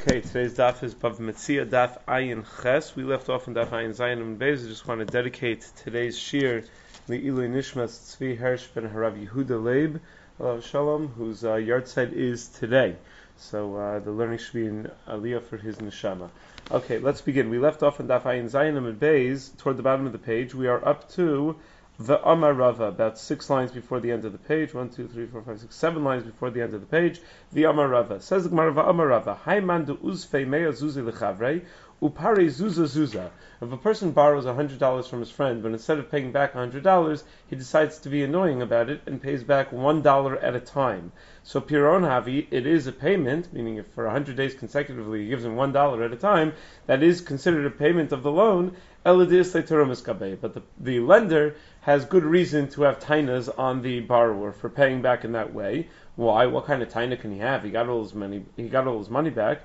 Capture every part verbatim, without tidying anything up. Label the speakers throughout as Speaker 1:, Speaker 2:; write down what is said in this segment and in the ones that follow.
Speaker 1: Okay, today's daf is Bav Metzia daf Ayin Ches. We left off in daf Ayin Zayin and Beis. I just want to dedicate today's shir Le'ilui Nishmas Tzvi Hersh ben Harav Yehuda Leib of Shalom, whose uh, yard site is today. So uh, the learning should be in Aliyah for his neshama. Okay, let's begin. We left off in daf Ayin Zayin and Beis toward the bottom of the page. We are up to the Amar Rava, about six lines before the end of the page. One, two, three, four, five, six, seven lines before the end of the page. The Amar Rava says the Gemara, Amar Rava, Hayman du uzfei mea zuzi lechavrei upare zuza zuza. If a person borrows a hundred dollars from his friend, but instead of paying back a hundred dollars, he decides to be annoying about it and pays back one dollar at a time. So Piron Havi, it is a payment, meaning if for a hundred days consecutively he gives him one dollar at a time, that is considered a payment of the loan. But the, the lender has good reason to have tainas on the borrower for paying back in that way. Why? What kind of taina can he have? He got all his money. He got all his money back.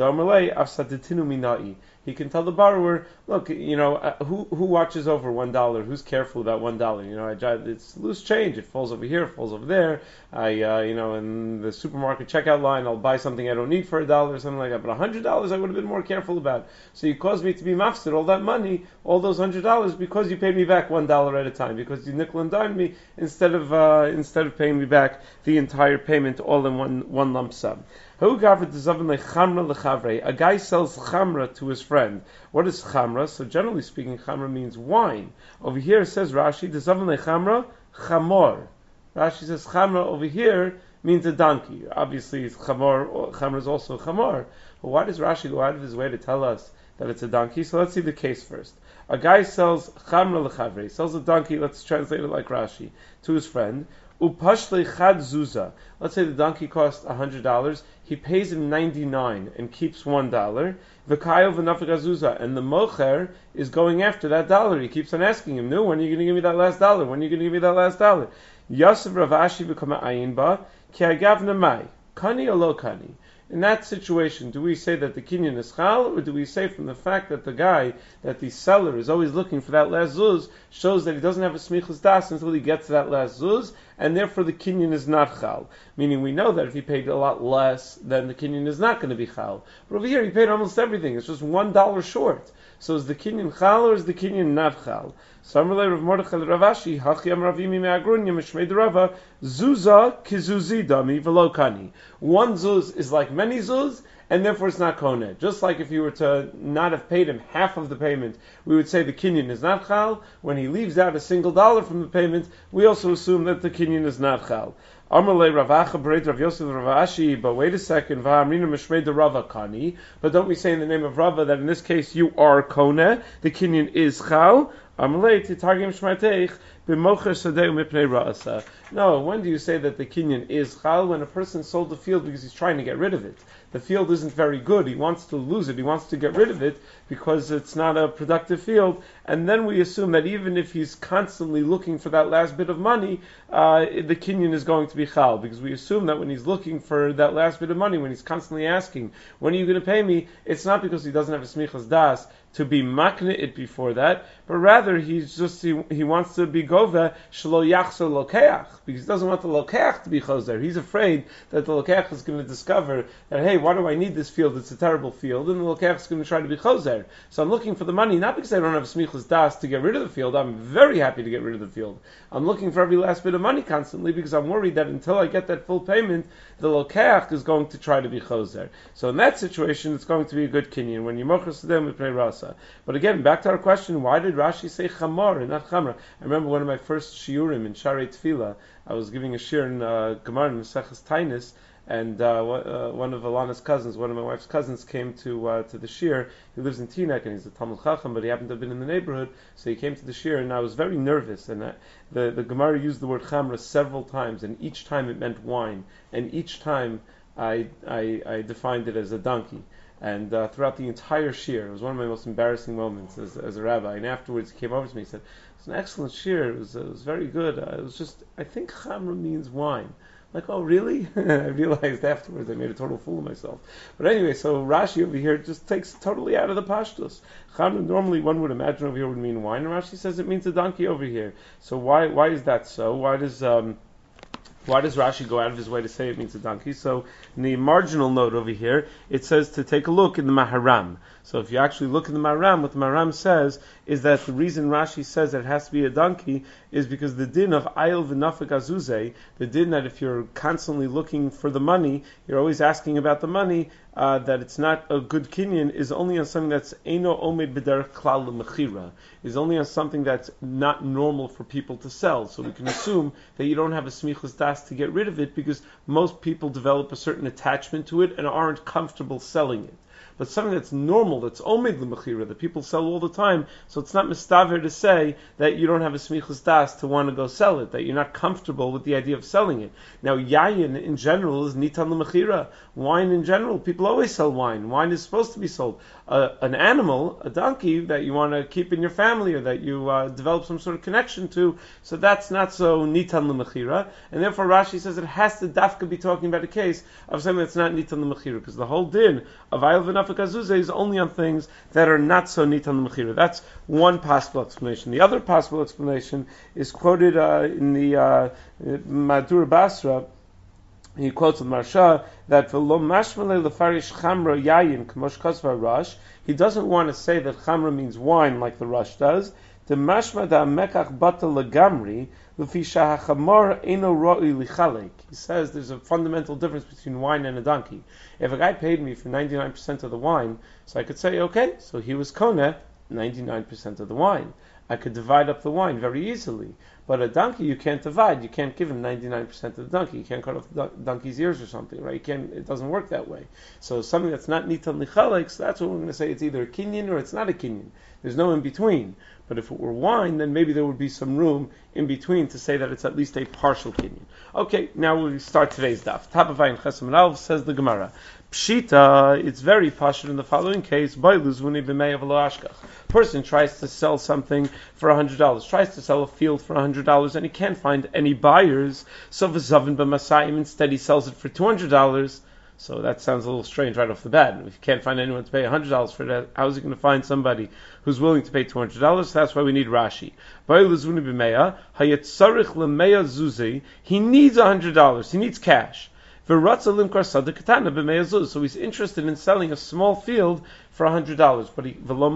Speaker 1: He can tell the borrower, look, you know, uh, who who watches over one dollar? Who's careful about one dollar? You know, I drive, it's loose change. It falls over here, it falls over there. I, uh, you know, in the supermarket checkout line, I'll buy something I don't need for a dollar or something like that. But a hundred dollars, I would have been more careful about. So you caused me to be mafsid all that money, all those hundred dollars, because you paid me back one dollar at a time, because you nickel and dime me instead of uh, instead of paying me back the entire payment all in one one lump sum. A guy sells chamra to his friend. What is chamra? So generally speaking, chamra means wine. Over here it says Rashi, dezavan lechamra chamor. Rashi says chamra over here means a donkey. Obviously, chamor, chamra is also chamor. But why does Rashi go out of his way to tell us that it's a donkey? So let's see the case first. A guy sells chamra lechavre, sells a donkey. Let's translate it like Rashi, to his friend. Upashle chad zuza. Let's say the donkey costs a hundred dollars. He pays him ninety-nine and keeps one dollar. V'kayo v'nafik zuza, and the mocher is going after that dollar. He keeps on asking him, "No, when are you going to give me that last dollar? When are you going to give me that last dollar?" Yosef Ravashi v'kama ayin ba ki agavna mai kani or lo kani. In that situation, do we say that the kinyan is chal, or do we say from the fact that the guy, that the seller is always looking for that last zuz, shows that he doesn't have a smichus das until he gets to that last zuz, and therefore the kinyan is not chal? Meaning we know that if he paid a lot less, then the kinyan is not going to be chal. But over here he paid almost everything. It's just one dollar short. So is the kinyan chal or is the kinyan not chal? Samarle Rav Mordechai Ravashi Hachiyam Ravimi Me'agrunya Mishmei Rava Zuza Kizuzi Dami Velo Kani. One zuz is like many zuz, and therefore it's not koneh. Just like if you were to not have paid him half of the payment, we would say the kinyan is not chal. When he leaves out a single dollar from the payment, we also assume that the kinyan is not chal. Amarle Ravacha Bereit Rav Yosef Ravashi, but wait a second, Va'amrina Mishmei Rava Kani. But don't we say in the name of Rava that in this case you are koneh, the kinyan is chal? No, when do you say that the kinyan is chal? When a person sold the field because he's trying to get rid of it. The field isn't very good. He wants to lose it. He wants to get rid of it because it's not a productive field. And then we assume that even if he's constantly looking for that last bit of money, uh, the kinyan is going to be chal. Because we assume that when he's looking for that last bit of money, when he's constantly asking, when are you going to pay me? It's not because he doesn't have a smichas das to be makne it before that, but rather he's just he, he wants to be gova shelo yachzor lokeach, because he doesn't want the lokeach to be chozer. He's afraid that the lokeach is going to discover that, hey, why do I need this field? It's a terrible field, and the lokeach is going to try to be chozer. So I'm looking for the money not because I don't have smichus das to get rid of the field. I'm very happy to get rid of the field. I'm looking for every last bit of money constantly because I'm worried that until I get that full payment, the lokeach is going to try to be chozer. So in that situation, it's going to be a good kinyan when you mochas to them with pnei rasa. But again, back to our question, why did Rashi say chamor and not chamra? I remember one of my first shiurim in Sharei Tefillah, I was giving a shiur in uh, Gemara in Maseches Tainis, and uh, uh, one of Alana's cousins, one of my wife's cousins, came to uh, to the shiur. He lives in Teaneck, and he's a Talmud Chacham, but he happened to have been in the neighborhood, so he came to the shiur, and I was very nervous, and I, the, the Gemara used the word chamra several times, and each time it meant wine, and each time I, I, I defined it as a donkey. And uh, throughout the entire shiur, it was one of my most embarrassing moments as, as a rabbi. And afterwards, he came over to me and said, "It's an excellent shiur. It was, it was very good. Uh, it was just, I think chamra means wine." I'm like, oh, really? I realized afterwards I made a total fool of myself. But anyway, so Rashi over here just takes it totally out of the pashtus. Chamra, normally one would imagine over here would mean wine, and Rashi says it means a donkey over here. So why why is that so? Why does um, Why does Rashi go out of his way to say it means a donkey? So in the marginal note over here, it says to take a look in the Maharam. So if you actually look in the Maharam, what the Maharam says is that the reason Rashi says that it has to be a donkey is because the din of ayil v'nafik azuzeh, the din that if you're constantly looking for the money, you're always asking about the money, uh, that it's not a good kinyan, is only on something that's eino omed b'derech klal l'mechira, is only on something that's not normal for people to sell. So we can assume that you don't have a smichus das to get rid of it because most people develop a certain attachment to it and aren't comfortable selling it. But something that's normal, that's omed l'mechira, that people sell all the time, so it's not mistaver to say that you don't have a smichus das to want to go sell it, that you're not comfortable with the idea of selling it. Now, yayin in general is nitan l'mechira. Wine in general, people always sell wine. Wine is supposed to be sold. Uh, an animal, a donkey, that you want to keep in your family or that you uh, develop some sort of connection to, so that's not so nitan l'mechira. And therefore Rashi says it has to dafka be talking about a case of something that's not nitan l'mechira, because the whole din of ayil v'nafik azuzeh is only on things that are not so nitan l'mechira. That's one possible explanation. The other possible explanation is quoted uh, in the uh, Madur Basra. He quotes the Marsha that v'lo mashmalei lefarish chamra yayin k'mosh kasva Rush. He doesn't want to say that chamra means wine like the Rush does. The mashma da mekach bata legamri l'fi shahachamor eno ro'i lichalek. He says there's a fundamental difference between wine and a donkey. If a guy paid me for ninety-nine percent of the wine, so I could say, okay, so he was koneh ninety-nine percent of the wine. I could divide up the wine very easily. But a donkey you can't divide. You can't give him ninety-nine percent of the donkey. You can't cut off the donkey's ears or something, right? You can't, it doesn't work that way. So something that's not nitan lichalek, so that's what we're going to say. It's either a kinyan or it's not a kinyan. There's no in between. But if it were wine, then maybe there would be some room in between to say that it's at least a partial kinyan. Okay, now we start today's daf. Top of Ayin Chesam and Alv, says the Gemara. Pshita, it's very pashut in the following case. Person tries to sell something for a hundred dollars, tries to sell a field for a hundred dollars, and he can't find any buyers. So v'zavin b'masayim, instead he sells it for two hundred dollars. So that sounds a little strange right off the bat. If you can't find anyone to pay a hundred dollars for that, how is he going to find somebody who's willing to pay two hundred dollars? So that's why we need Rashi. He needs a hundred dollars. He needs cash. So he's interested in selling a small field for a hundred dollars, but he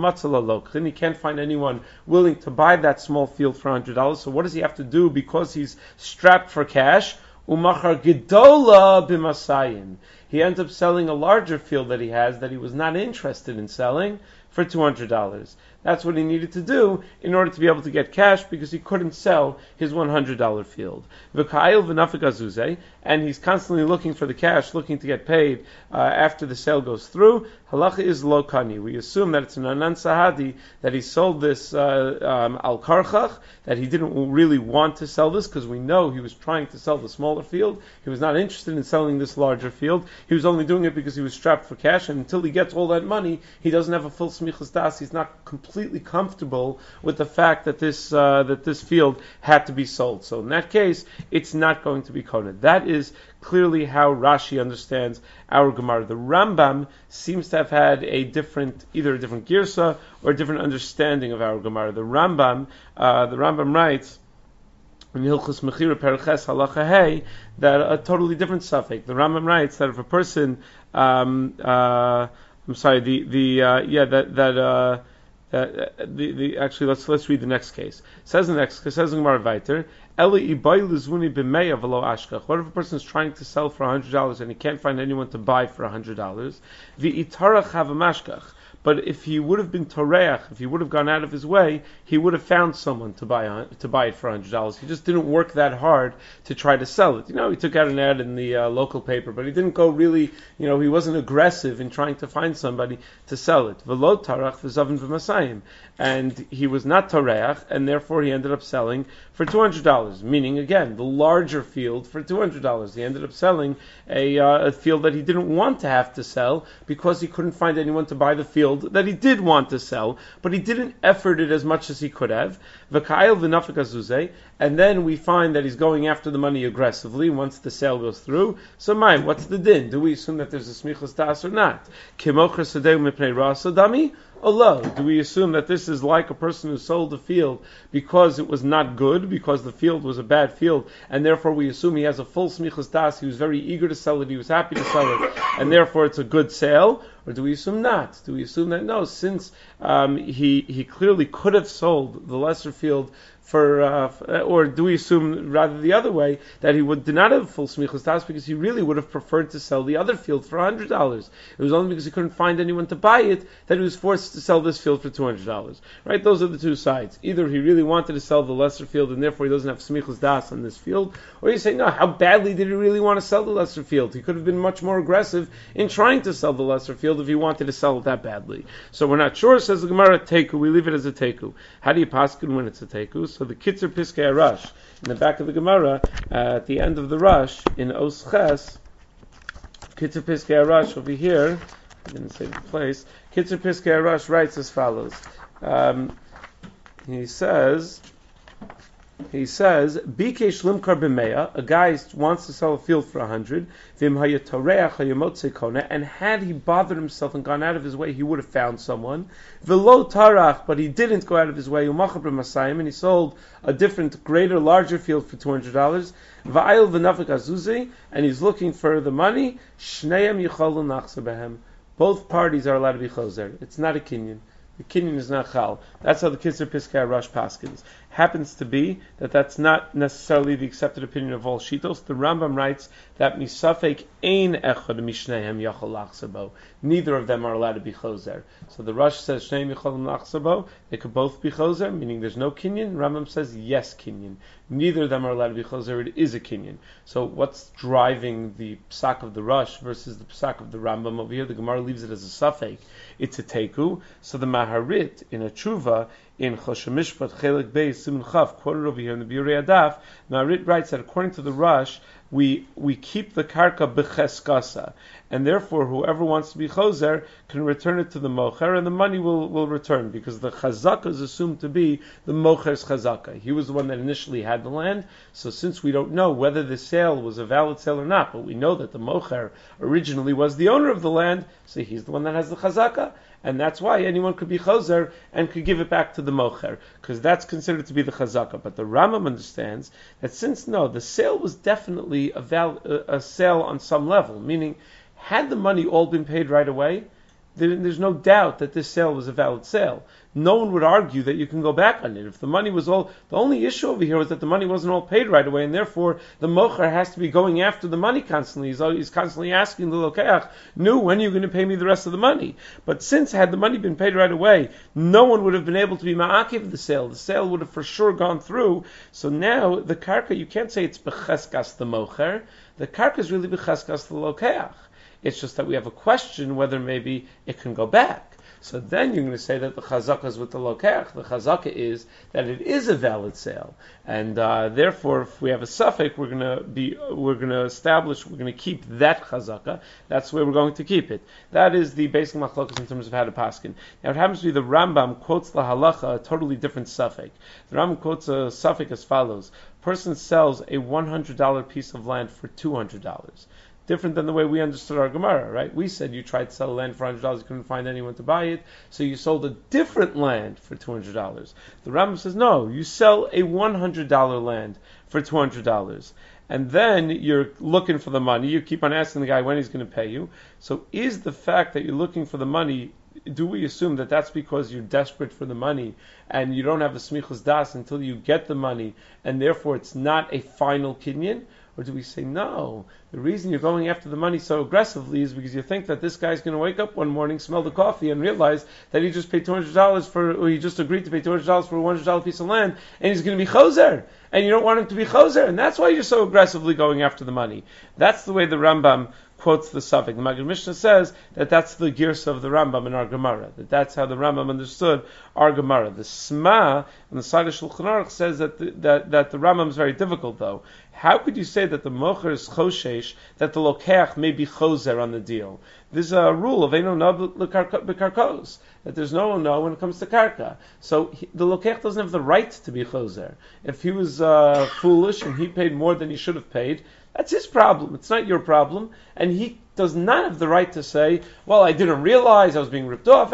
Speaker 1: he can't find anyone willing to buy that small field for a hundred dollars. So what does he have to do because he's strapped for cash? Umachar gedola b'masayin. He ends up selling a larger field that he has that he was not interested in selling for two hundred dollars. That's what he needed to do in order to be able to get cash because he couldn't sell his one hundred dollars field. V'ka'il v'nafik azuzeh, and he's constantly looking for the cash, looking to get paid uh, after the sale goes through. Halacha is lo kani. We assume that it's an anan sahadi, that he sold this uh, um, al karchach, that he didn't really want to sell this because we know he was trying to sell the smaller field. He was not interested in selling this larger field. He was only doing it because he was strapped for cash, and until he gets all that money, he doesn't have a full smichas das. He's not completely comfortable with the fact that this uh, that this field had to be sold. So in that case, it's not going to be koneh. That is clearly how Rashi understands our Gemara. The Rambam seems to have had a different, either a different girsa or a different understanding of our Gemara. The Rambam, uh, the Rambam writes in Hilchos Mechira Perches Halacha Hey that a totally different suffix. The Rambam writes that if a person, um, uh, I'm sorry, the the uh, yeah that that. Uh, Uh, the, the, actually, let's let's read the next case. It says the next case, says in Gemara Vayter, Eli ibai luzvuni b'meya v'lo ashkach. What if a person is trying to sell for a hundred dollars and he can't find anyone to buy for a hundred dollars? V'itarach havamashkach. But if he would have been toreach, if he would have gone out of his way, he would have found someone to buy to buy it for a hundred dollars. He just didn't work that hard to try to sell it. You know, he took out an ad in the uh, local paper, but he didn't go really. You know, he wasn't aggressive in trying to find somebody to sell it. V'lo tarach v'zavin v'masayim, and he was not toreach, and therefore he ended up selling for two hundred dollars. Meaning, again, the larger field for two hundred dollars. He ended up selling a, uh, a field that he didn't want to have to sell because he couldn't find anyone to buy the field that he did want to sell, but he didn't effort it as much as he could have. V'ka'il v'nafik azuzeh, and then we find that he's going after the money aggressively once the sale goes through. So, mine, what's the din? Do we assume that there's a smichas das or not? Kimocher sadeu mipnei ra'as adami, Allah, do we assume that this is like a person who sold a field because it was not good, because the field was a bad field, and therefore we assume he has a full smichus das, he was very eager to sell it, he was happy to sell it, and therefore it's a good sale? Or do we assume not? Do we assume that no, since um, he he clearly could have sold the lesser field for, uh, or do we assume rather the other way, that he would did not have full smichus das because he really would have preferred to sell the other field for one hundred dollars? It was only because he couldn't find anyone to buy it that he was forced to sell this field for two hundred dollars. Right? Those are the two sides. Either he really wanted to sell the lesser field and therefore he doesn't have smichus das on this field, or you say, no, how badly did he really want to sell the lesser field? He could have been much more aggressive in trying to sell the lesser field if he wanted to sell it that badly. So we're not sure, says the Gemara, teku, we leave it as a teku. How do you paskin when it's a teku? So the Kitzer Piskei Arash, in the back of the Gemara, uh, at the end of the Rush, in Os Ches, Kitzer Piskei Arash over here, I didn't say the place, Kitzer Piskei Arash writes as follows. Um, he says, He says, Bikesh limkar b'meya, a guy wants to sell a field for a hundred, v'im hayatoreach hayamotze kona, and had he bothered himself and gone out of his way, he would have found someone. V'lo tarach, but he didn't go out of his way, u'machar b'masayim, and he sold a different, greater, larger field for two hundred dollars. V'ayil v'nafik azuzi, and he's looking for the money. Shneim yicholu nachsa behem. Both parties are allowed to be choser. It's not a kinyan. The kinyan is not chal. That's how the Kitzer Piskei Arash paskins. Happens to be that that's not necessarily the accepted opinion of all shitos. The Rambam writes that misafek ein echad mishnehem yachol lachsabo. Neither of them are allowed to be choser. So the Rush says shneim yachol lachsabo. They could both be choser, meaning there's no kinyan. Rambam says yes kinyan. Neither of them are allowed to be choser. It is a kinyan. So what's driving the psak of the Rush versus the psak of the Rambam over here? The Gemara leaves it as a safek. It's a teku. So the Maharit in a tshuva in Choshen Mishpat Chelik Beis Siman Chav, quoted over here in the Biurei Adaf, Maharit writes that according to the Rush, we we keep the karka b'cheskasa, and therefore whoever wants to be choser can return it to the mocher, and the money will, will return, because the chazaka is assumed to be the mocher's chazaka. He was the one that initially had the land, so since we don't know whether the sale was a valid sale or not, but we know that the mocher originally was the owner of the land, so he's the one that has the chazaka, and that's why anyone could be choser and could give it back to the mocher, because that's considered to be the chazaka. But the Rambam understands that since no, the sale was definitely a, val- a sale on some level, meaning had the money all been paid right away, there's no doubt that this sale was a valid sale. No one would argue that you can go back on it. If the money was all, the only issue over here was that the money wasn't all paid right away, and therefore the mocher has to be going after the money constantly. He's, he's constantly asking the lokeach, "Nu, when are you going to pay me the rest of the money?" But since had the money been paid right away, no one would have been able to be ma'akiv the sale. The sale would have for sure gone through. So now the karka, you can't say it's becheskas the mocher. The karka is really becheskas the lokeach. It's just that we have a question whether maybe it can go back. So then you're going to say that the chazaka is with the lokeach. The chazaka is that it is a valid sale, and uh, therefore, if we have a suffix, we're going to be we're going to establish we're going to keep that chazaka. That's where we're going to keep it. That is the basic machlokas in terms of how to paskin. Now it happens to be the Rambam quotes the halacha a totally different suffix. The Rambam quotes a suffix as follows: person sells a one hundred dollar piece of land for two hundred dollars. Different than the way we understood our Gemara, right? We said you tried to sell land for one hundred dollars, you couldn't find anyone to buy it, so you sold a different land for two hundred dollars. The Rambam says, no, you sell a one hundred dollar land for two hundred dollars. And then you're looking for the money, you keep on asking the guy when he's going to pay you. So is the fact that you're looking for the money, do we assume that that's because you're desperate for the money and you don't have the smichus das until you get the money, and therefore it's not a final kinyan? Or do we say, no, the reason you're going after the money so aggressively is because you think that this guy's going to wake up one morning, smell the coffee, and realize that he just paid two hundred dollars for, or he just agreed to pay two hundred dollars for a one hundred dollar piece of land, and he's going to be choser, and you don't want him to be choser, and that's why you're so aggressively going after the money. That's the way the Rambam quotes the suffix. The Maggid Mishnah says that that's the girsa of the Rambam in our Gemara, that that's how the Rambam understood our Gemara. The Sma and the Side of Shulchan Aruch says that the, that, that the Rambam is very difficult though. How could you say that the mocher is choshesh, that the lokeach may be choser on the deal? There's a rule of eino no b'karkos, that there's no no when it comes to karka. So he, the lokeach doesn't have the right to be choser. If he was uh, foolish and he paid more than he should have paid, that's his problem. It's not your problem. And he does not have the right to say, well, I didn't realize I was being ripped off.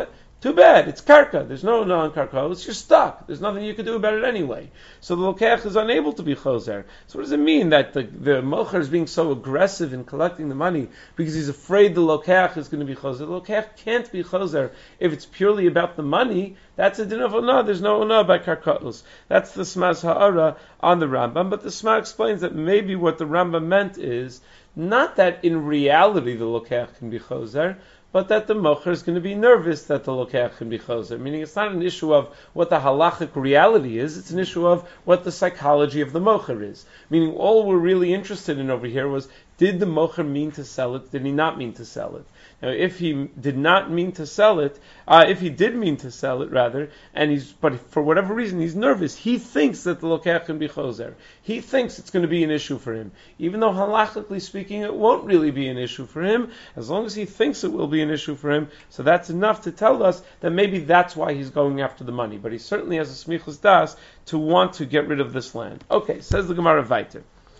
Speaker 1: Too bad, it's karka. There's no non-karkos. You're stuck. There's nothing you can do about it anyway. So the lokeach is unable to be choser. So what does it mean that the, the mocher is being so aggressive in collecting the money because he's afraid the lokeach is going to be choser? The lokeach can't be choser if it's purely about the money. That's a din of ona. There's no ona by karkos. That's the Smaz Ha'ara on the Rambam. But the Smaz explains that maybe what the Rambam meant is not that in reality the lokeach can be choser, but that the mocher is going to be nervous that the lokeach can be choser. Meaning it's not an issue of what the halachic reality is, it's an issue of what the psychology of the mocher is. Meaning all we're really interested in over here was, did the mocher mean to sell it? Did he not mean to sell it? Now, if he did not mean to sell it, uh, if he did mean to sell it, rather, and he's, but for whatever reason he's nervous, he thinks that the lokeach can be choser. He thinks it's going to be an issue for him, even though halachically speaking, it won't really be an issue for him. As long as he thinks it will be an issue for him, so that's enough to tell us that maybe that's why he's going after the money. But he certainly has a smichus das to want to get rid of this land. Okay, says the Gemara Vayter.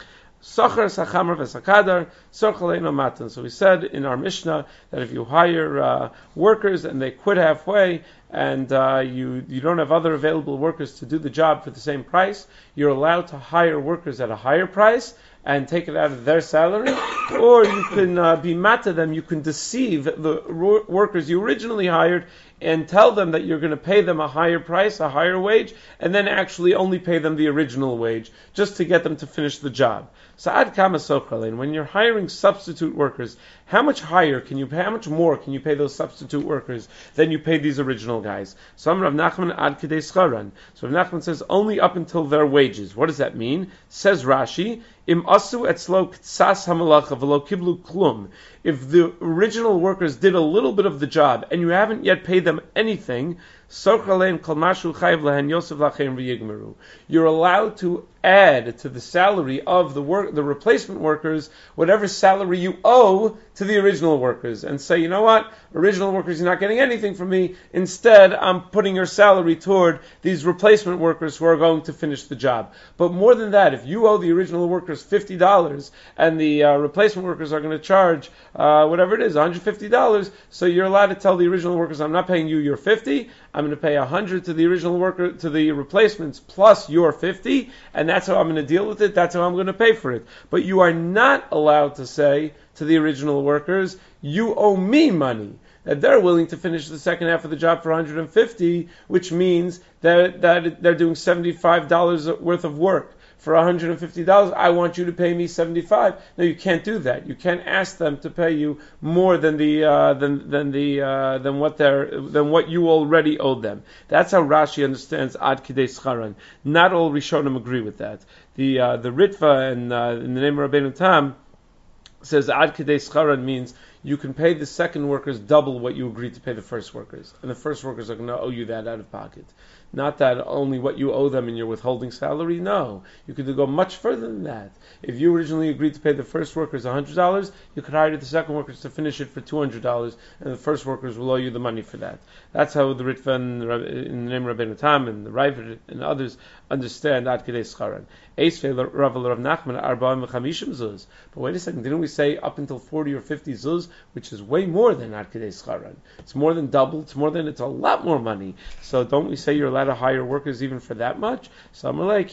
Speaker 1: Socher sachamar v'sakadar sorchaleino matan. So we said in our Mishnah that if you hire uh, workers and they quit halfway, and uh, you you don't have other available workers to do the job for the same price, you're allowed to hire workers at a higher price and take it out of their salary, or you can uh, be mad to them. You can deceive the ro- workers you originally hired and tell them that you're going to pay them a higher price, a higher wage, and then actually only pay them the original wage just to get them to finish the job. So ad kama sochralein, when you're hiring substitute workers, how much higher can you pay, how much more can you pay those substitute workers than you paid these original guys? So Rav Nachman ad kedei scharan. So Rav Nachman says only up until their wages. What does that mean? Says Rashi, Im asu etzlo ktsas hamalacha v'lo kiblu klum. If the original workers did a little bit of the job and you haven't yet paid them anything, you're allowed to add to the salary of the work, the replacement workers, whatever salary you owe to the original workers, and say, you know what, original workers, you're not getting anything from me. Instead, I'm putting your salary toward these replacement workers who are going to finish the job. But more than that, if you owe the original workers fifty dollars and the uh, replacement workers are going to charge uh, whatever it is, one hundred fifty dollars, so you're allowed to tell the original workers, I'm not paying you your fifty, I'm going to pay one hundred to the original worker, to the replacements, plus your fifty, and that's how I'm going to deal with it, that's how I'm going to pay for it. But you are not allowed to say to the original workers, you owe me money. That they're willing to finish the second half of the job for one hundred fifty, which means that, that they're doing seventy-five dollars worth of work. For one hundred fifty dollars, I want you to pay me seventy-five dollars. No, you can't do that. You can't ask them to pay you more than the uh, than than the uh, than what they're than what you already owed them. That's how Rashi understands ad kidei scharan. Not all Rishonim agree with that. The uh, the Ritva and uh, in the name of Rabbeinu Tam says ad kidei scharan means you can pay the second workers double what you agreed to pay the first workers, and the first workers are going to owe you that out of pocket. Not that only what you owe them in your withholding salary. No, you could go much further than that. If you originally agreed to pay the first workers one hundred dollars, you could hire the second workers to finish it for two hundred dollars, and the first workers will owe you the money for that. That's how the Ritva in the name of Rabbeinu Tam and the Ravid and others understand ad kedei scharan. But wait a second, didn't we say up until forty or fifty zuz, which is way more than ad kedei scharan? It's more than double. It's more than it's a lot more money. So don't we say you're allowed to hire workers even for that much? So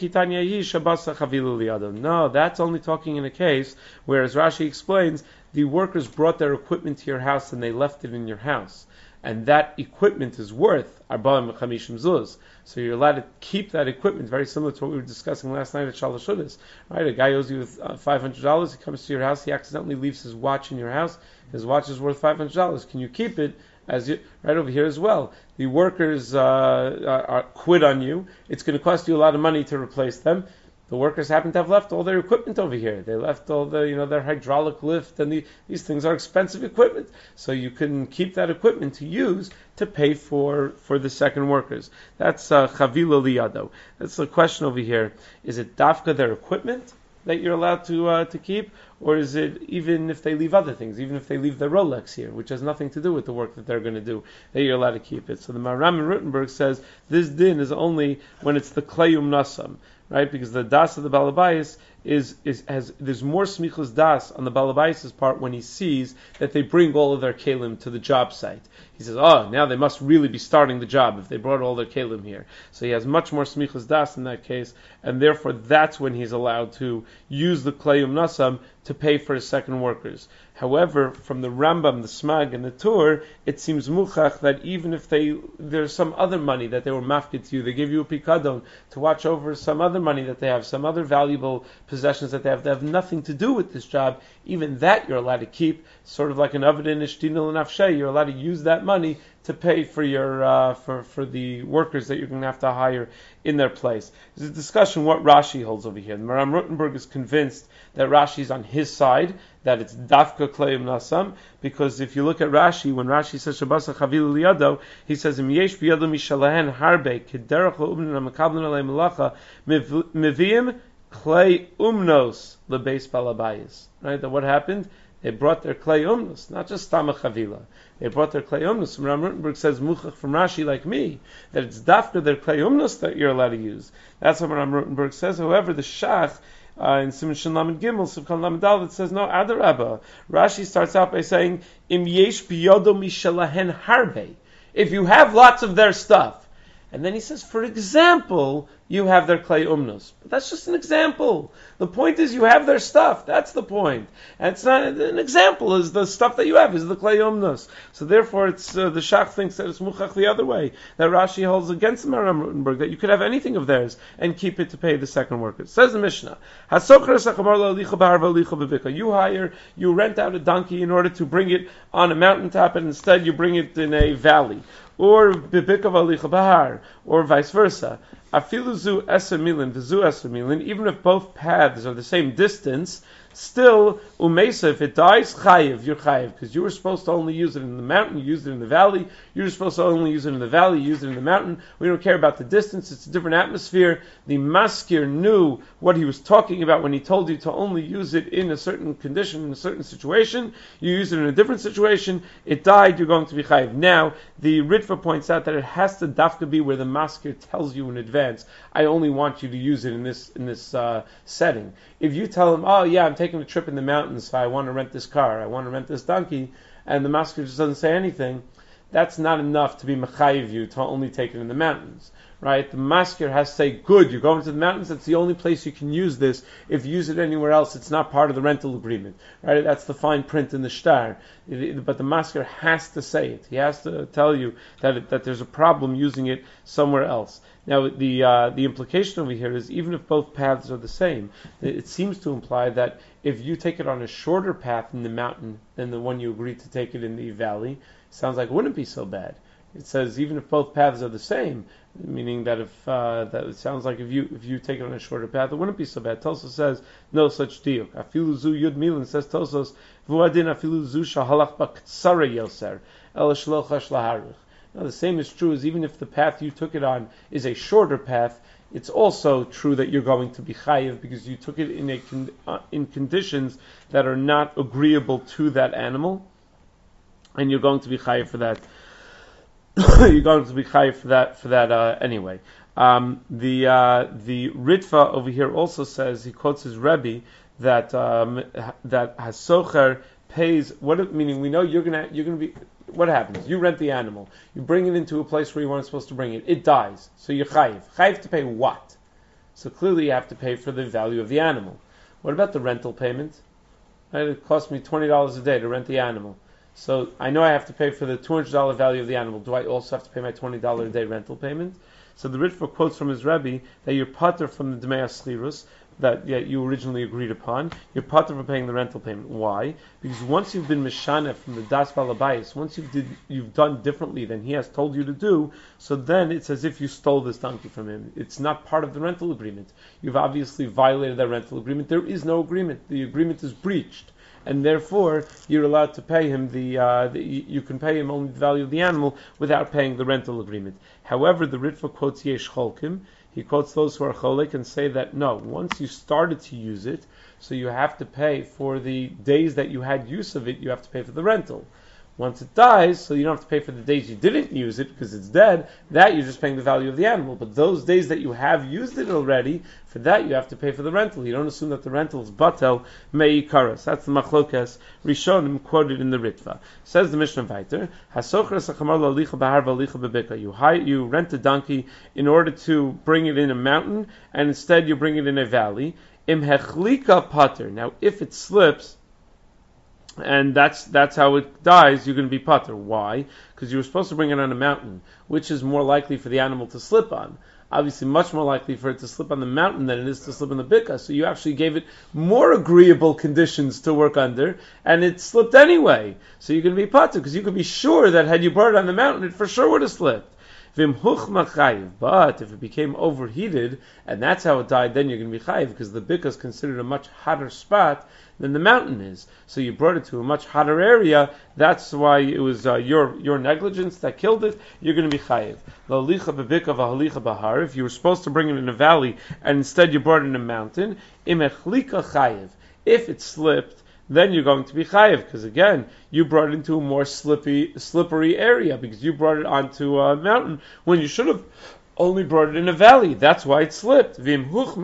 Speaker 1: no, that's only talking in a case where, as Rashi explains, the workers brought their equipment to your house and they left it in your house. And that equipment is worth arba mechamishim zuz. So you're allowed to keep that equipment, very similar to what we were discussing last night at Shalosh Shudas. Right? A guy owes you uh, five hundred dollars, he comes to your house, he accidentally leaves his watch in your house, his watch is worth five hundred dollars. Can you keep it? As you, right over here as well, the workers uh, are, are quit on you. It's going to cost you a lot of money to replace them. The workers happen to have left all their equipment over here. They left all the, you know, their hydraulic lift, and the, these things are expensive equipment. So you can keep that equipment to use to pay for, for the second workers. That's chavila uh, liyado. That's the question over here. Is it dafka their equipment that you're allowed to uh, to keep, or is it even if they leave other things, even if they leave their Rolex here, which has nothing to do with the work that they're going to do, that you're allowed to keep it? So the Maram in Rutenberg says this din is only when it's the Kleyum Nasam, right? Because the das of the Balabayas is is has there's more smichus das on the balabais' part when he sees that they bring all of their kelim to the job site. He says, "Oh, now they must really be starting the job if they brought all their kelim here." So he has much more smichus das in that case, and therefore that's when he's allowed to use the klei umnasam to pay for his second workers. However, from the Rambam, the Smag, and the Tur, it seems muchach that even if they there's some other money that they were mafkid to you, they give you a pikadon to watch over some other money that they have, some other valuable possessions that they have that have nothing to do with this job, even that you're allowed to keep, sort of like an avdin ishtinel and afshay, you're allowed to use that money to pay for your uh, for for the workers that you're going to have to hire in their place. There's a discussion what Rashi holds over here. Maram Rutenberg is convinced that Rashi is on his side, that it's dafka kleim nasam, because if you look at Rashi, when Rashi says Shabasa Chavil Liyado, he says Im yesh biyado mishalahen harbe kederach le'umnina mekablen alei melacha meviim klei umnos lebeis balabayis. Right? That what happened? They brought their klei umnos, not just stama chavila. They brought their klei umnos. Ram Rutenberg says muchach from Rashi like me that it's dafka their klei umnos that you're allowed to use. That's what Ram Rutenberg says. However, the Shach Uh, in Simon Shin Lamed Gimel, Sivkan Lamed Dal, it says no. Adarabba. Rashi starts out by saying Im yesh biyodo mishalahen harbe. If you have lots of their stuff, and then he says, for example, you have their klei umnos. But that's just an example. The point is you have their stuff. That's the point. And it's not an example. Is the stuff that you have is the klei umnos. So therefore, it's uh, the Shach thinks that it's muchach the other way. That Rashi holds against Maram Rutenberg that you could have anything of theirs and keep it to pay the second workers. Says the Mishnah, you hire, you rent out a donkey in order to bring it on a mountaintop, and instead you bring it in a valley. Or bibikav alicha bahar, or vice versa. Afiluzu esamilin, vizu esamilin, even if both paths are the same distance, still, umesa, if it dies, chayiv, you're chayiv, because you were supposed to only use it in the mountain, you used it in the valley, you were supposed to only use it in the valley, you used it in the mountain, we don't care about the distance, it's a different atmosphere. The maskir knew what he was talking about when he told you to only use it in a certain condition, in a certain situation, you use it in a different situation, it died, you're going to be chayiv. Now, the Ritva points out that it has to dafka be where the maskir tells you in advance, I only want you to use it in this, in this uh, setting. If you tell him, oh yeah, I'm taking a trip in the mountains, so I want to rent this car, I want to rent this donkey, and the masker just doesn't say anything, that's not enough to be mechayiv you to only take it in the mountains. Right? The masker has to say, good, you're going to the mountains, that's the only place you can use this. If you use it anywhere else, it's not part of the rental agreement. Right? That's the fine print in the shtar. It, it, but the masker has to say it. He has to tell you that it, that there's a problem using it somewhere else. Now, the uh, the implication over here is even if both paths are the same, it, it seems to imply that if you take it on a shorter path in the mountain than the one you agreed to take it in the valley, it sounds like it wouldn't be so bad. It says even if both paths are the same, meaning that if uh, that it sounds like if you if you take it on a shorter path, it wouldn't be so bad. Tosos says no such diuk. Afilu zu yud milin says Tosos vuadin afilu zu shahalach baktsara yoser el shlochash laharuch. Now the same is true as even if the path you took it on is a shorter path, it's also true that you're going to be chayiv because you took it in a con- uh, in conditions that are not agreeable to that animal, and you're going to be chayiv for that. You're going to be chayiv for that for that uh, anyway. Um, the uh, the Ritva over here also says, he quotes his Rebbe that um, that hasocher pays what meaning we know you're gonna you're gonna be. What happens? You rent the animal. You bring it into a place where you weren't supposed to bring it. It dies. So you're chayiv. Chayiv to pay what? So clearly you have to pay for the value of the animal. What about the rental payment? Right? It cost me twenty dollars a day to rent the animal. So I know I have to pay for the two hundred dollars value of the animal. Do I also have to pay my twenty dollars a day rental payment? So the Ritva quotes from his Rebbe that you're pater from the Dmei Aschirus, that yeah, you originally agreed upon. You're pater for paying the rental payment. Why? Because once you've been mishana from the das balabayis, once you've did you've done differently than he has told you to do, so then it's as if you stole this donkey from him. It's not part of the rental agreement. You've obviously violated that rental agreement. There is no agreement. The agreement is breached. And therefore, you're allowed to pay him the, uh, the, you can pay him only the value of the animal without paying the rental agreement. However, the Ritva quotes Yesh Cholkim. He quotes those who are cholik and say that no, once you started to use it, so you have to pay for the days that you had use of it, you have to pay for the rental. Once it dies, so you don't have to pay for the days you didn't use it because it's dead, that you're just paying the value of the animal. But those days that you have used it already, for that you have to pay for the rental. You don't assume that the rental is batel me'ikaras. That's the machlokes Rishonim quoted in the Ritva. Says the Mishnah Vayter, you hire, you rent a donkey in order to bring it in a mountain, and instead you bring it in a valley. Im hechlika pater. Now, if it slips, and that's that's how it dies, you're going to be pater. Why? Because you were supposed to bring it on a mountain, which is more likely for the animal to slip on. Obviously, much more likely for it to slip on the mountain than it is to slip on the bika. So you actually gave it more agreeable conditions to work under, and it slipped anyway. So you're going to be pater, because you could be sure that had you brought it on the mountain, it for sure would have slipped. But if it became overheated, and that's how it died, then you're going to be chayiv, because the bika is considered a much hotter spot than the mountain is. So you brought it to a much hotter area. That's why it was uh, your your negligence that killed it. You're going to be chayiv. If you were supposed to bring it in a valley, and instead you brought it in a mountain, if it slipped, then you're going to be chayiv, because again, you brought it into a more slippy, slippery area, because you brought it onto a mountain when you should have only brought it in a valley. That's why it slipped. But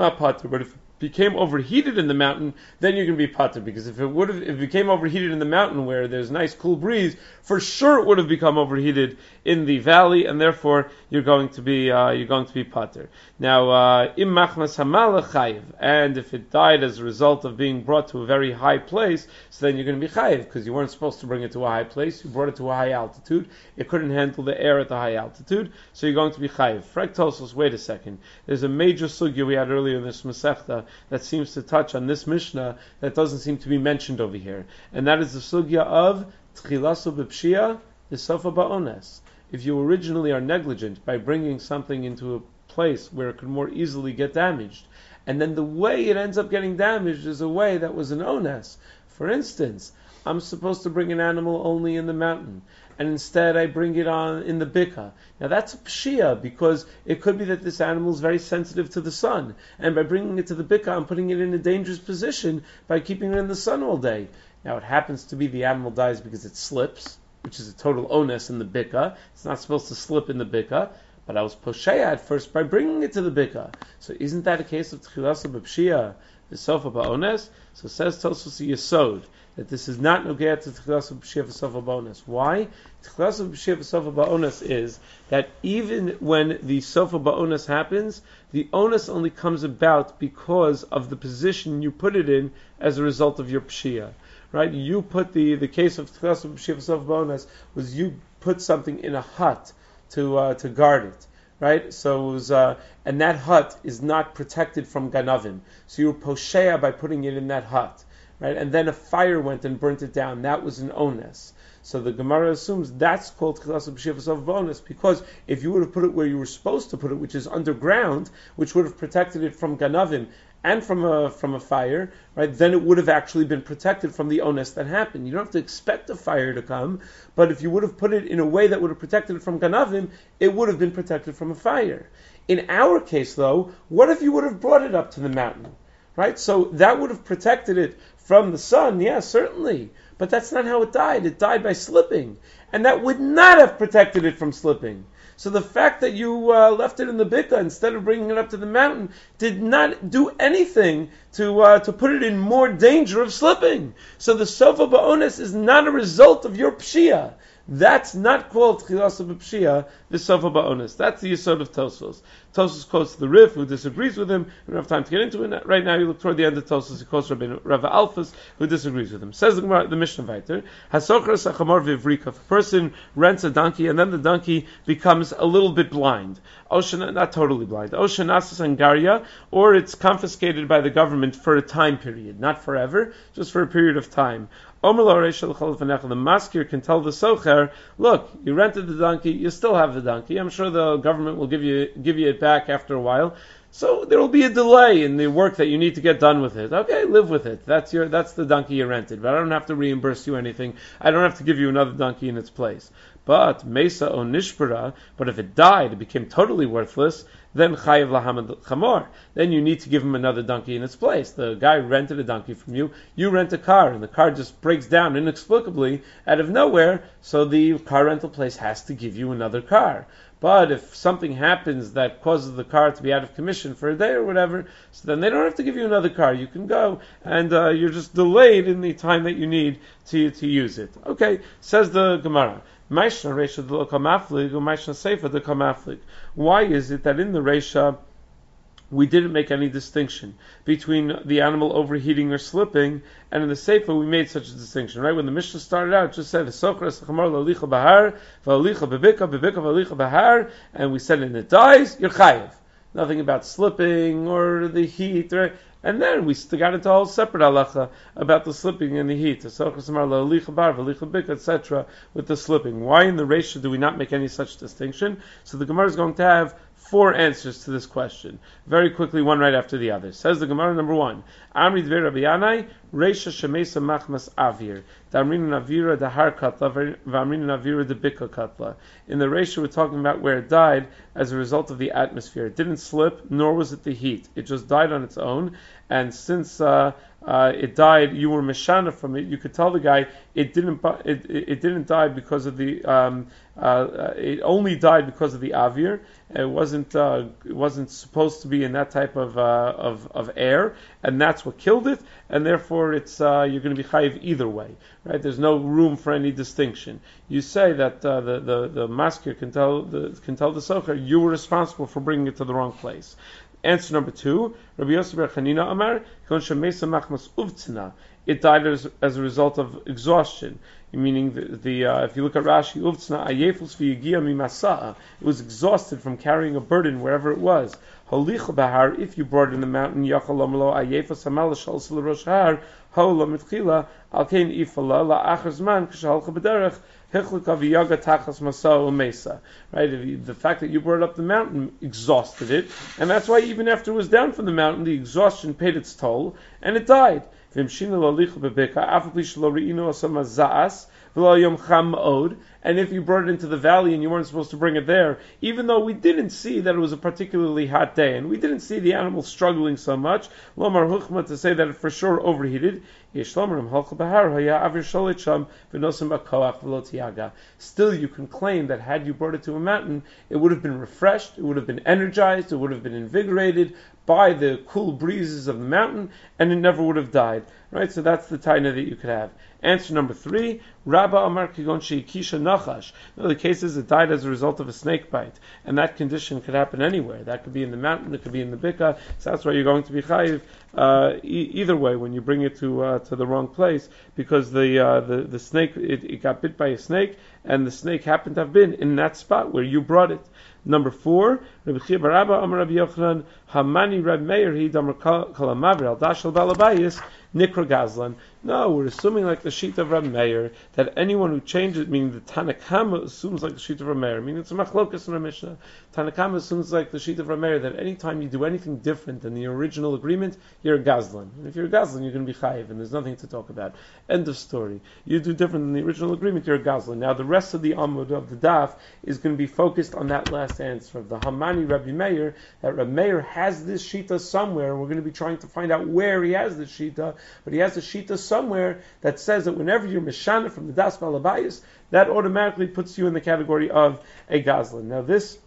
Speaker 1: if it became overheated in the mountain, then you're going to be pater, because if it would have, if it became overheated in the mountain where there's nice cool breeze, for sure it would have become overheated in the valley, and therefore you're going to be uh, you're going to be pater. Now, im machmas hamala chayiv, and if it died as a result of being brought to a very high place, so then you're going to be chayiv, because you weren't supposed to bring it to a high place, you brought it to a high altitude, it couldn't handle the air at the high altitude, so you're going to be chayiv. Frek tells us, wait a second, there's a major sugya we had earlier in this Masechta that seems to touch on this Mishnah that doesn't seem to be mentioned over here, and that is the sugya of tchilasu b'pshia v'sofa ba'ones. If you originally are negligent by bringing something into a place where it could more easily get damaged, and then the way it ends up getting damaged is a way that was an ones. For instance, I'm supposed to bring an animal only in the mountain, and instead I bring it on in the bika. Now that's a pshia, because it could be that this animal is very sensitive to the sun, and by bringing it to the bika, I'm putting it in a dangerous position by keeping it in the sun all day. Now it happens to be the animal dies because it slips, which is a total onus in the bika. It's not supposed to slip in the bika, but I was posheya at first by bringing it to the bika. So isn't that a case of tchilasa b'pshia v'sofa ba'ones? So says Tosfos Yesod that this is not nogea to tchilasa b'pshia v'sofa ba'ones. Why? Tchilasa b'pshia v'sofa ba'ones is that even when the sofa ba'ones happens, the onus only comes about because of the position you put it in as a result of your pshia. Right? You put the, the case of tchilasa b'pshia v'sofa ba'ones was you put something in a hut to uh, to guard it. Right? So it was, uh, and that hut is not protected from ganavim. So you were posheya by putting it in that hut. Right? And then a fire went and burnt it down. That was an ones. So the Gemara assumes that's called tchilasa b'pshia v'sofa ba'ones, because if you would have put it where you were supposed to put it, which is underground, which would have protected it from ganavim and from a from a fire, right? Then it would have actually been protected from the onus that happened. You don't have to expect a fire to come, but if you would have put it in a way that would have protected it from ganavim, it would have been protected from a fire. In our case, though, what if you would have brought it up to the mountain, right? So that would have protected it from the sun, yeah, certainly. But that's not how it died. It died by slipping, and that would not have protected it from slipping. So the fact that you uh, left it in the bika instead of bringing it up to the mountain did not do anything to uh, to put it in more danger of slipping. So the sofa ba'ones is not a result of your pshia. That's not called tchilasa b'pshia, the sofa ba'ones. That's the yesod of Tosfos. Tosfos quotes the Rif, who disagrees with him. We don't have time to get into it right now. You look toward the end of Tosfos. He quotes Rabbi Rava Alphas, who disagrees with him. Says the, the Mishnah Vayter, Hasochras achamor vivrika. If a person rents a donkey and then the donkey becomes a little bit blind, Oshana, not totally blind, Oshanasas angaria, or it's confiscated by the government for a time period, not forever, just for a period of time. The maskir can tell the socher, look, you rented the donkey, you still have the donkey. I'm sure the government will give you give you it back after a while. So there will be a delay in the work that you need to get done with it. Okay, live with it. That's your that's the donkey you rented. But I don't have to reimburse you anything. I don't have to give you another donkey in its place. But mesa o nishbara, but if it died, it became totally worthless, then chayiv lahamad chamor. Then you need to give him another donkey in its place. The guy rented a donkey from you, you rent a car, and the car just breaks down inexplicably out of nowhere, so the car rental place has to give you another car. But if something happens that causes the car to be out of commission for a day or whatever, so then they don't have to give you another car. You can go, and uh, you're just delayed in the time that you need to to use it. Okay, says the Gemara. Why is it that in the Reisha we didn't make any distinction between the animal overheating or slipping, and in the Seifa we made such a distinction, right? When the Mishnah started out, it just said and we said, and it dies, you're chayiv. Nothing about slipping or the heat, right? And then we got into a whole separate halacha about the slipping and the heat, et cetera, with the slipping. Why in the Reisha do we not make any such distinction? So the Gemara is going to have four answers to this question. Very quickly, one right after the other. Says the Gemara, number one, Amri Dvei Rabbi Yanai, Reisha Shemesa Machmas Avir, Damrin Navira Dahar Katla, Vamrin Navira Debika Katla. In the Reisha, we're talking about where it died as a result of the atmosphere. It didn't slip, nor was it the heat. It just died on its own, and since uh, uh, it died, you were meshana from it. You could tell the guy it didn't it, it, it didn't die because of the um, uh, it only died because of the avir. It wasn't uh, it wasn't supposed to be in that type of uh, of of air, and that's what killed it. And therefore, it's uh, you're going to be chayiv either way, right? There's no room for any distinction. You say that uh, the the the masker can tell the can tell the socher you were responsible for bringing it to the wrong place. Answer number two, Rabbi Yosef bar Chanina Amar, Kon shemesa machmas uvtzina. It died as, as a result of exhaustion. Meaning, the, the uh, if you look at Rashi, uvtzina ayefus v'yigia mimasa'a. It was exhausted from carrying a burden wherever it was. Holich bahar, if you brought it in the mountain, yachalom lo ayefus hamal shal sil rosh har, ha'ola mitchila, al kein ifala la'achar zman k'shalcha b'derech. Right, the fact that you brought up the mountain exhausted it, and that's why even after it was down from the mountain, the exhaustion paid its toll, and it died. And if you brought it into the valley and you weren't supposed to bring it there, even though we didn't see that it was a particularly hot day, and we didn't see the animal struggling so much, Lomar Huchma to say that it for sure overheated, still you can claim that had you brought it to a mountain, it would have been refreshed, it would have been energized, it would have been invigorated by the cool breezes of the mountain, and it never would have died. Right? So that's the taina that you could have. Answer number three, Rabba Amar Kigon Sheikisha Nachash. No, the case is it died as a result of a snake bite, and that condition could happen anywhere. That could be in the mountain, it could be in the bika. So that's why you're going to be chayiv uh, e- either way when you bring it to uh, to the wrong place, because the uh, the the snake it, it got bit by a snake, and the snake happened to have been in that spot where you brought it. Number four, Rabbi Chia bar Abba Amar Rabbi Yochanan Hamani Rab Meir Hi Damar Kalamavir Al Dashal Balabayis Nikra Gazlan. No, we're assuming like the sheet of Rab Meir that anyone who changes, meaning the Tanakama assumes like the sheet of Rab Meir, meaning it's a machlokas in our Mishnah. Tanakama assumes like the sheet of Rab Meir that anytime you do anything different than the original agreement, you're a Gazlan. And if you're a Gazlan, you're going to be chayiv, and there's nothing to talk about. End of story. You do different than the original agreement, you're a Gazlan. Now the rest of the Amud of the Daf is going to be focused on that last answer of the Hamani Rabbi Meir, that Rabbi Meir has this shita somewhere, and we're going to be trying to find out where he has this shita, but he has a shita somewhere that says that whenever you're meshana from the Das Balabayis, that automatically puts you in the category of a Gazlan. Now this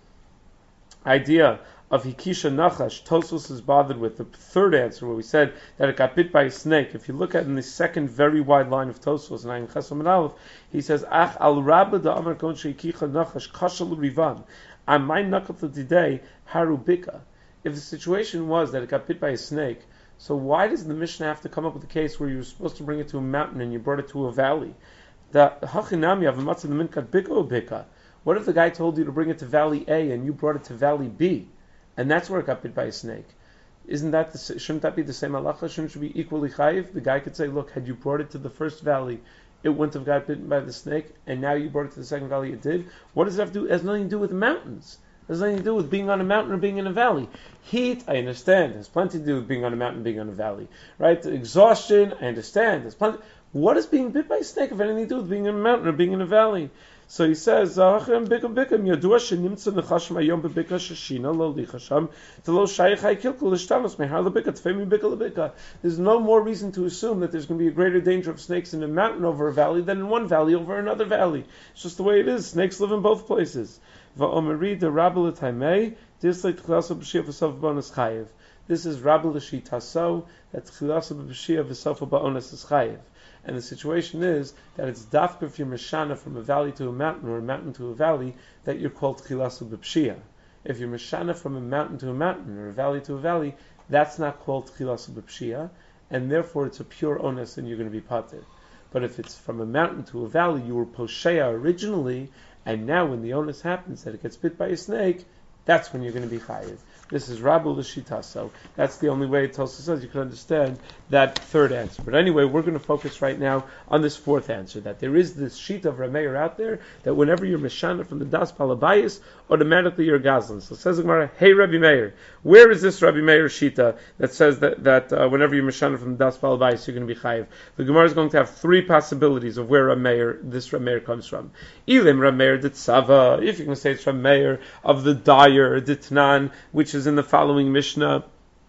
Speaker 1: idea of Hikisha Nachash, Tosfos is bothered with the third answer, where we said that it got bit by a snake. If you look at in the second very wide line of Tosfos, and Ayin Chesam and Aleph, he says, Ach al Rabba da Amar Kon Sheikisha Nachash Kashal Rivan. On my knuckle today, Harubika. If the situation was that it got bit by a snake, so why does the Mishnah have to come up with a case where you were supposed to bring it to a mountain and you brought it to a valley? The Hachinami of a matzah the minkat bika o bika. What if the guy told you to bring it to Valley A and you brought it to Valley B, and that's where it got bit by a snake? Isn't that the, shouldn't that be the same halacha? Shouldn't it be equally chayiv? The guy could say, look, had you brought it to the first valley, it wouldn't have got bitten by the snake, and now you brought it to the second valley, it did. What does it have to do? It has nothing to do with mountains. It has nothing to do with being on a mountain or being in a valley. Heat, I understand. It has plenty to do with being on a mountain and being on a valley. Right? Exhaustion, I understand. There's plenty. What does being bit by a snake have anything to do with being in a mountain or being in a valley? So he says, "Achem bikum bikum yadua shenimtza nechashim hayom bebika sheshina lo lichasham telo shayich haykilkel l'shtanos mehar lebika tfemi bika lebika." There's no more reason to assume that there's going to be a greater danger of snakes in a mountain over a valley than in one valley over another valley. It's just the way it is. Snakes live in both places. Va'omeri de Rabbi l'taimei disleit tchilaso b'shia v'sof b'onas chayev. This is Rabbi l'shitaso that tchilaso b'shia v'sof b'onas is chayev. And the situation is that it's dafka if you're meshana from a valley to a mountain or a mountain to a valley that you're called tchilasu b'pshia. If you're meshana from a mountain to a mountain or a valley to a valley, that's not called tchilasu b'pshia, and therefore it's a pure onus and you're going to be pater. But if it's from a mountain to a valley, you were poshea originally, and now when the onus happens that it gets bit by a snake, that's when you're going to be chayiv. This is Rabbi l'shita, so that's the only way Tosfos says you can understand that third answer. But anyway, we're going to focus right now on this fourth answer, that there is this sheet of Rameir out there, that whenever you're Meshana from the Das Palabayis, automatically you're Gazlan. So says the Gemara, hey Rabbi Meir, where is this Rabbi Meir Shita that says that, that uh, whenever you're Meshana from the Das Palabayis, you're going to be Chayiv? The Gemara is going to have three possibilities of where Rameir, this Rameir comes from. Ilim Rameir Ditzava, if you're going to say it's Rameir of the dyer, Ditnan, which is in the following Mishnah,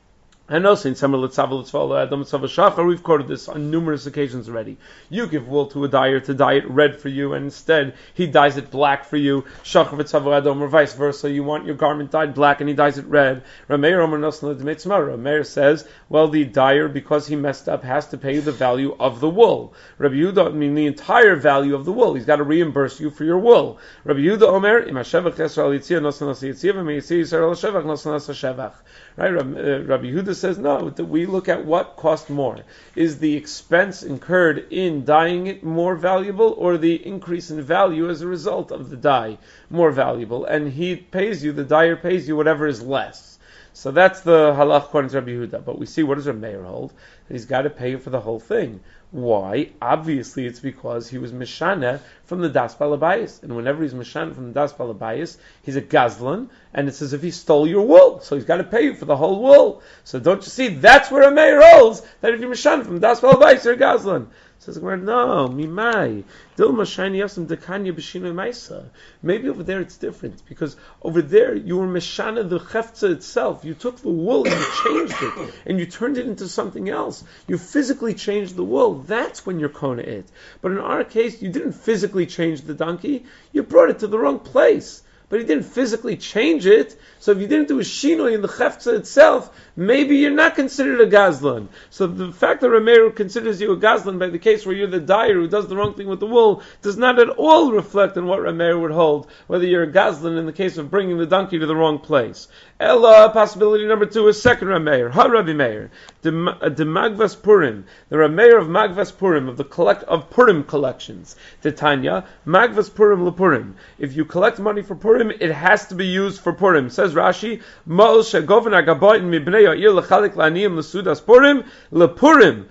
Speaker 1: and also in Samar L'Tzav L'Tzvala Adam L'Tzav Shachar, we've quoted this on numerous occasions already. You give wool to a dyer to dye it red for you, and instead he dyes it black for you. Shachar V'Tzav Adam, or vice versa. You want your garment dyed black, and he dyes it red. Rameir Omer Nosna D'Meitzmar. Rameir says, well, the dyer, because he messed up, has to pay you the value of the wool. Rabbi Yehuda, I mean the entire value of the wool. He's got to reimburse you for your wool. Rabbi Yehuda Omer, Im HaShevach Yisrael Yitzia Nosna Nasa Yitzia, V'Mei Yitzia Yisrael HaShevach Nosna Nasa Shevach. Right? Rabbi Yehuda says no, that we look at what cost more. Is the expense incurred in dyeing it more valuable, or the increase in value as a result of the dye more valuable? And he pays you, the dyer pays you whatever is less. So that's the halach according to Rabbi Yehuda. But we see, what does Rabbi Meir hold? That he's got to pay you for the whole thing. Why? Obviously, it's because he was Mishana from the Das Balabayis. And whenever he's Mishana from the Das Balabayis, he's a Gazlan, and it's as if he stole your wool. So he's got to pay you for the whole wool. So don't you see, that's where a mayor holds, that if you're Mishana from the Das Balabayis, you're a Gazlan. Says the no, mimai. Dilma shiny yasam dekanya b'shinu maisa. Maybe over there it's different, because over there you were meshana the cheftza itself. You took the wool and you changed it, and you turned it into something else. You physically changed the wool. That's when you're kona it. But in our case, you didn't physically change the donkey. You brought it to the wrong place. But he didn't physically change it. So if you didn't do a shinoi in the cheftza itself, maybe you're not considered a gazlan. So the fact that Rameir considers you a gazlan by the case where you're the dyer who does the wrong thing with the wool does not at all reflect on what Rameir would hold, whether you're a gazlan in the case of bringing the donkey to the wrong place. Ella, possibility number two is second Rameir, Ha Rabbi Meir, the Magvas Purim, the Rameir of Magvas Purim, of the collect of Purim collections. Titania, Magvas Purim lePurim. If you collect money for Purim, it has to be used for Purim. Says Rashi, Ma'ol shegoven agaboin mibnei ha'ir lechalik la'aniyim l'sudas Purim lePurim.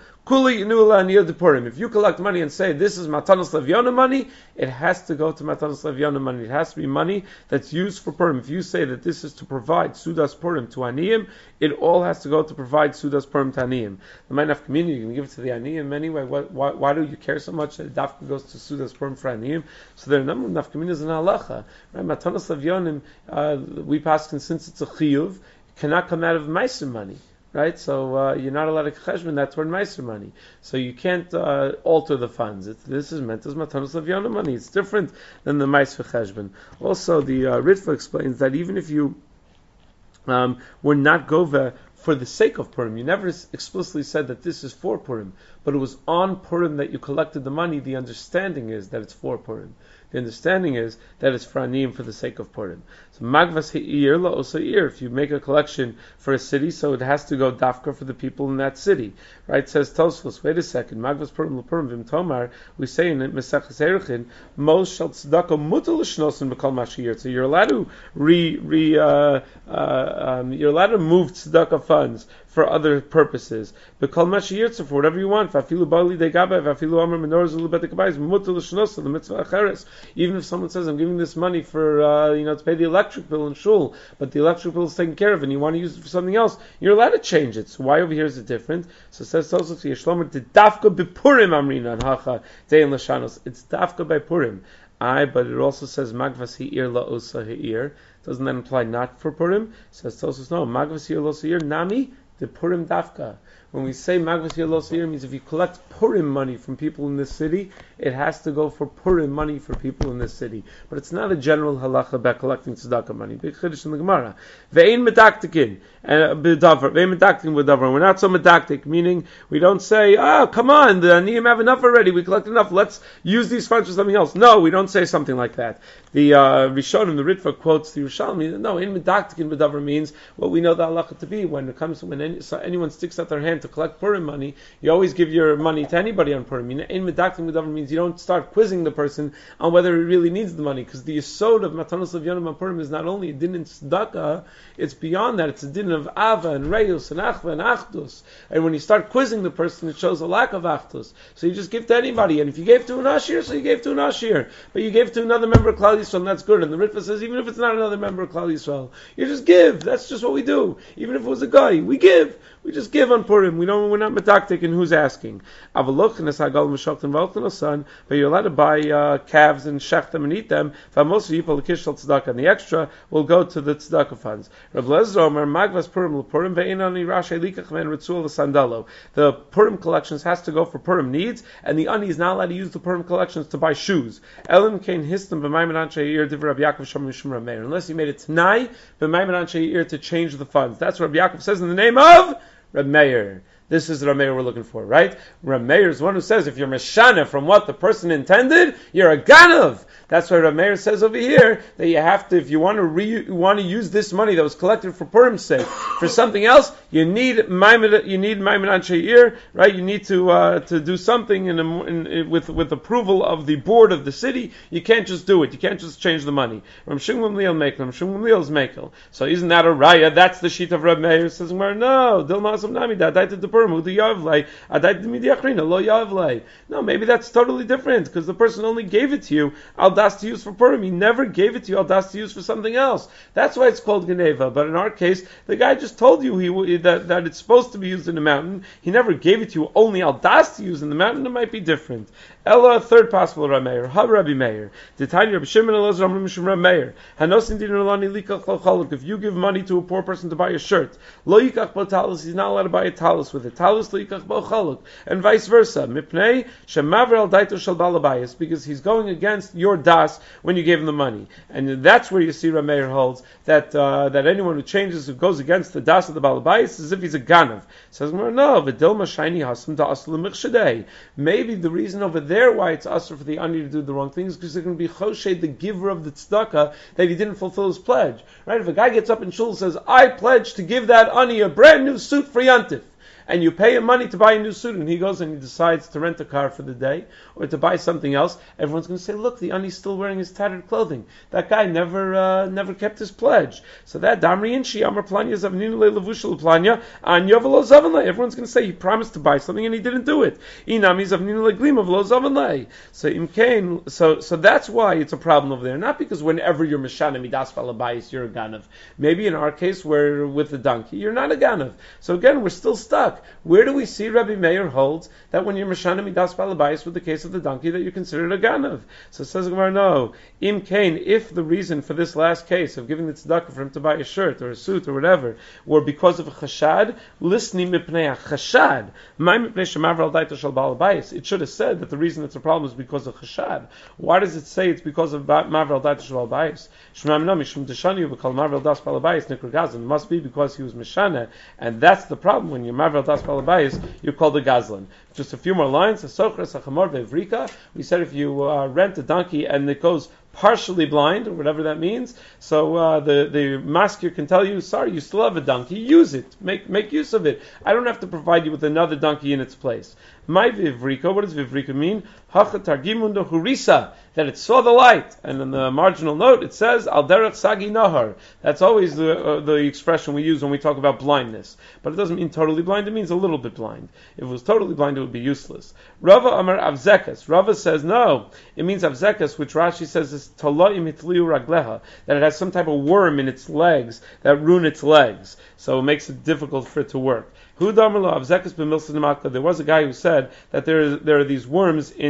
Speaker 1: If you collect money and say this is Matanos Levyona money, it has to go to Matanos Levyona money. It has to be money that's used for Purim. If you say that this is to provide Sudas Purim to Aniyim, it all has to go to provide Sudas Purim to Aniyim. The Ma'anaf community, you can give it to the Aniyim anyway. Why, why, why do you care so much that Dafka goes to Sudas Purim for Aniyim? So there are a number of nafkaminas in halacha. Right? Matanos Levyonim, uh, we pass, since it's a chiyuv, cannot come out of Meiser money. Right, so uh, you're not allowed to cheshbon that toward meiser money. So you can't uh, alter the funds. It's, this is meant as matanos levyona money. It's different than the meiser cheshbon. Also, the uh, Ritva explains that even if you um, were not gova for the sake of Purim, you never explicitly said that this is for Purim, but it was on Purim that you collected the money. The understanding is that it's for Purim. The understanding is that it's for Aniyim for the sake of Purim. So Magvas He'ir La Osair. If you make a collection for a city, so it has to go dafka for the people in that city. Right? It says Tosfos, wait a second, Magvas Purim La Purim Vim Tomar, we say in it, Mesechus Erechin, Mos Shal Tzedakah Mutal Shnosin B'Kol Mashir. So you're allowed to re, re, uh, uh, um, you're allowed to move tzedakah funds for other purposes. B'Kol Mashir, for whatever you want. Vafilu Bali Degabay, Vafilu Amar Menor Zulu Betekabayis, Mutal Shnosin, the mitzvah Acheres. Even if someone says, I'm giving this money for, uh, you know, to pay the electric bill in shul, but the electric bill is taken care of and you want to use it for something else, you're allowed to change it. So why over here is it different? So it says also to Yeshlomer, the dafka bepurim amrina and hacha dein lashanos. It's dafka by Purim. I, but it also says magvas hi'ir la'osa hi'ir. Doesn't that imply not for Purim? Says Tosos, no, magvas hi'ir la'osa hi'ir, nami, the Purim dafka. When we say magvas hi'ir la'osa hi'ir, means if you collect Purim money from people in this city, it has to go for Purim money for people in this city. But it's not a general halacha about collecting tzedakah money. Big chiddush in the Gemara. Ve'ein medaktikin, b'davar. Ve'ein medaktikin b'davar. We're not so medaktik, meaning we don't say, oh, come on, the aniyim have enough already. We collect enough. Let's use these funds for something else. No, we don't say something like that. The uh, Rishonim, the Ritva quotes the Yerushalmi. No, in medaktikin b'davar means what we know the halacha to be. When it comes to when any, so anyone sticks out their hand to collect Purim money, you always give your money to anybody on Purim. In medaktikin b'davar means you don't start quizzing the person on whether he really needs the money, because the yesod of Matanos Levyonim on Purim is not only a din in tzedakah, it's beyond that. It's a din of ava and reus and achva and achdus. And when you start quizzing the person, it shows a lack of achdus. So you just give to anybody. And if you gave to an ashir, so you gave to an ashir. But you gave to another member of Klal Yisrael, and that's good. And the Ritva says, even if it's not another member of Klal Yisrael, you just give. That's just what we do. Even if it was a guy, we give. We just give on Purim. We don't. We're not metaktik in who's asking. But you're allowed to buy uh, calves and shech them and eat them. And the extra will go to the tzedakah funds. The Purim collections has to go for Purim needs, and the ani is not allowed to use the Purim collections to buy shoes. Unless you made it t'nai to change the funds. That's what Rabbi Yaakov says in the name of Reb Meir. This is the Reb Meir we're looking for, right? Reb Meir is one who says if you're meshana from what the person intended, you're a ganav. That's why Reb Meir says over here that you have to, if you want to re, you want to use this money that was collected for Purim's sake for something else, you need Maimon, you need Maimon Ansheir, right? You need to uh, to do something in, a, in, in with with approval of the board of the city. You can't just do it. You can't just change the money. Ram Shimon Gamliel Mekel, Ram Shimon Gamliel is Mekel. So isn't that a raya? That's the sheet of Reb Meir. Says no, Dilmas of Nami that the Purim who the Yavlei, Adait the Midiachrina lo Yavlei. No, maybe that's totally different because the person only gave it to you al das to use for Purim. He never gave it to you al das to use for something else. That's why it's called Geneva. But in our case, the guy just told you he that, that it's supposed to be used in the mountain. He never gave it to you only al das to use in the mountain. It might be different. Ella, third possible Rabbi Meir. Ha Rabbi Meir. Titani Rabbi Shimon Elazar Amrim Mishum Rabbi Meir. Hanosin Dinur Lani Likach Chalchaluk. If you give money to a poor person to buy a shirt, lo yikach bo talus, he's not allowed to buy a talus with it. Talus lo yikach bo chaluk, and vice versa. Mipnei shemaver al daito shel balabayis, because he's going against your das when you gave him the money, and that's where you see Rabbi Meir holds that uh, that anyone who changes, who goes against the das of the balabayis, is as if he's a ganav. Says no, v'dilma shiny hasam da aslu michshadei. Maybe the reason over there There, why it's usher for the ani to do the wrong things, because they're going to be choshed, the giver of the tzedakah, that he didn't fulfill his pledge. Right? If a guy gets up in shul and says, I pledge to give that ani a brand new suit for Yantif, and you pay him money to buy a new suit, and he goes and he decides to rent a car for the day, or to buy something else, everyone's going to say, look, the ani's still wearing his tattered clothing. That guy never uh, never kept his pledge. So that, Damri Inshi, Amar Planya, Zavninu Le Levushal Planya, An Yovelo Zavanle. Everyone's going to say he promised to buy something and he didn't do it. Inami Zavninu Le Glima Velo Zavanle. So Imkain, so so that's why it's a problem over there. Not because whenever you're Meshana Midas Valabayis, you're a Ganav. Maybe in our case, where with the donkey, you're not a Ganav. So again, we're still stuck. Where do we see Rabbi Meir holds that when you're Meshana Midas Valabayis with the case of the donkey that you're considered a Ganav? So it says Gemara, no. Im Kain, if the reason for this last case of giving the tzedakah for him to buy a shirt or a suit or whatever were because of a chashad, listening mipnei a chashad, my mipnei shemavar al daito shel balabayis. It should have said that the reason it's a problem is because of chashad. Why does it say it's because of mavar al daito shel balabayis? Shemam no mishum deshani v'kol mavar al das balabayis nikra gazlan. It must be because he was meshana, and that's the problem. When you're mavar al das balabayis, you're called a gazlan. Just a few more lines. We said if you uh, rent a donkey and it goes partially blind, or whatever that means, so uh, the the masker can tell you, sorry, you still have a donkey, use it, make make use of it. I don't have to provide you with another donkey in its place. My vivrika, what does vivrika mean? Hachatargimunda hurisa, that it saw the light, and in the marginal note it says al derech sagi nahar. That's always the uh, the expression we use when we talk about blindness, but it doesn't mean totally blind. It means a little bit blind. If it was totally blind, it would be useless. Rava Amar Avzekas. Rava says no, it means Avzekas, which Rashi says is Taloim hitliu ragleha, that it has some type of worm in its legs that ruin its legs, so it makes it difficult for it to work. There was a guy who said that there, there are these worms in the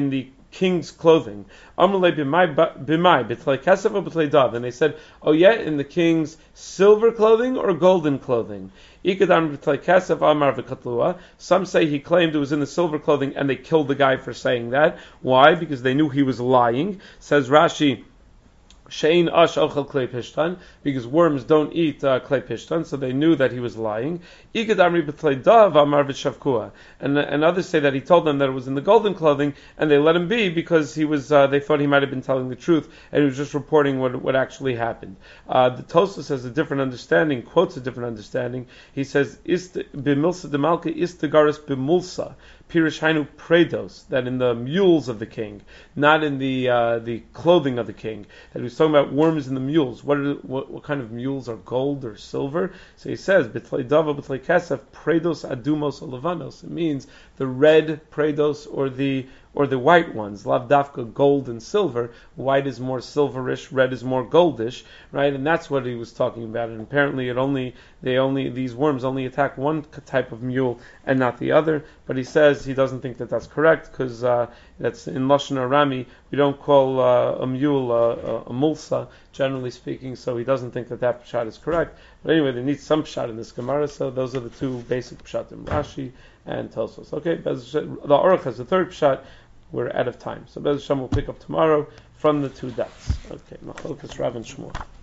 Speaker 1: king's clothing. Amalei b'mai b'mai b'tlei kesef or b'tlei dav. And they said, oh yeah, in the king's silver clothing or golden clothing. Ikadam b'tlei kesef amar v'katlua. Some say he claimed it was in the silver clothing, and they killed the guy for saying that. Why? Because they knew he was lying. Says Rashi, Shein ash ochel klei pishtan, because worms don't eat uh, klei pishtan, so they knew that he was lying. Igad amri b'tlei dav amar v'shavkua, and and others say that he told them that it was in the golden clothing, and they let him be because he was. Uh, they thought he might have been telling the truth, and he was just reporting what what actually happened. Uh, the Tosfos has a different understanding, quotes a different understanding. He says, "Ist b'milsa demalka ist garis b'mulsa." Pirish Hainu Predos, that in the mules of the king, not in the uh, the clothing of the king. That he was talking about worms in the mules. What, are, what what kind of mules are gold or silver? So he says, B'tlei dava b'tlei kesef Predos adumos olavanos. It means the red Predos or the or the white ones, lavdafka, gold and silver. White is more silverish, red is more goldish, right? And that's what he was talking about. And apparently, it only they only these worms only attack one type of mule and not the other. But he says he doesn't think that that's correct because uh, that's in Lashon Arami. We don't call uh, a mule uh, a, a mulsa, generally speaking. So he doesn't think that that pshat is correct. But anyway, there needs some pshat in this Gemara. So those are the two basic pshatim, Rashi and Tosfos. Okay, the Aruch has the third pshat. We're out of time. So Bez Hashem will pick up tomorrow from the two dots. Okay, Machlokes Rav and Shmuel.